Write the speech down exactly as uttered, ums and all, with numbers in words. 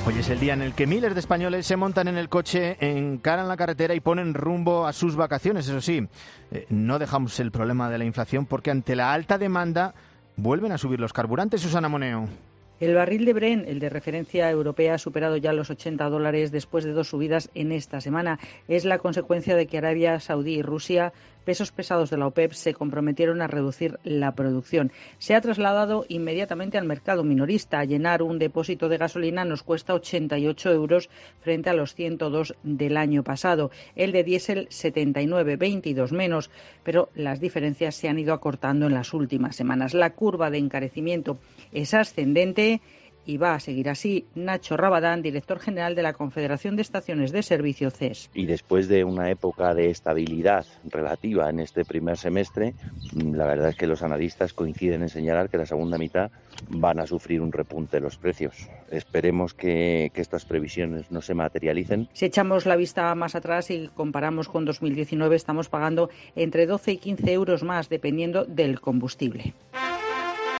Hoy es el día en el que miles de españoles se montan en el coche, encaran la carretera y ponen rumbo a sus vacaciones. Eso sí, eh, no dejamos el problema de la inflación porque ante la alta demanda vuelven a subir los carburantes. Susana Moneo. El barril de Brent, el de referencia europea, ha superado ya los ochenta dólares después de dos subidas en esta semana. Es la consecuencia de que Arabia Saudí y Rusia, pesos pesados de la OPEP, se comprometieron a reducir la producción. Se ha trasladado inmediatamente al mercado minorista. Llenar un depósito de gasolina nos cuesta ochenta y ocho euros frente a los ciento dos del año pasado. El de diésel setenta y nueve, veintidós menos, pero las diferencias se han ido acortando en las últimas semanas. La curva de encarecimiento es ascendente y va a seguir así. Nacho Rabadán, director general de la Confederación de Estaciones de Servicio C E S. Y después de una época de estabilidad relativa en este primer semestre, la verdad es que los analistas coinciden en señalar que la segunda mitad van a sufrir un repunte de los precios. Esperemos que, que estas previsiones no se materialicen. Si echamos la vista más atrás y comparamos con dos mil diecinueve, estamos pagando entre doce y quince euros más dependiendo del combustible.